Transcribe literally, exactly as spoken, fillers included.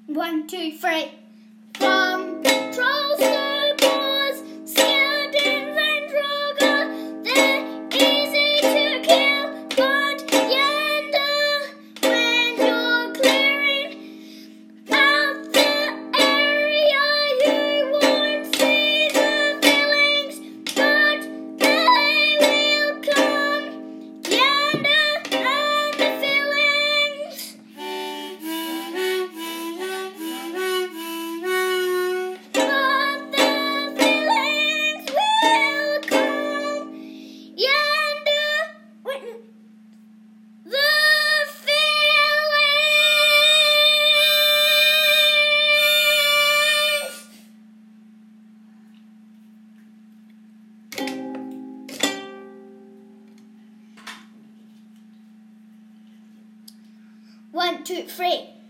One, two, three. From trolls to boars, skeletons and dragons, they're easy to kill, but yonder, when you're clearing out the area, you won't see the fillings, but they will come, yonder and the fillings. One, two, three.